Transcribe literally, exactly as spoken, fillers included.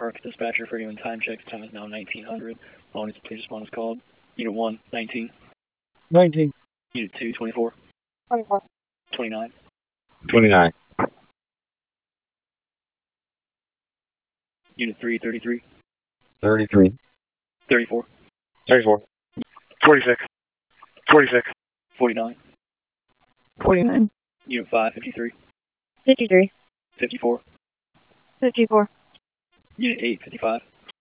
Park dispatcher for doing time checks. Time is now nineteen hundred. Long as please respond is called. Unit one, nineteen. nineteen. Unit two, twenty-four. twenty-four. twenty-nine. twenty-nine. Unit three, thirty-three. thirty-three. thirty-four. thirty-four. forty-six. forty-six. forty-nine. forty-nine. Unit five, fifty-three. fifty-three. fifty-four. fifty-four. Unit eight, fifty-five.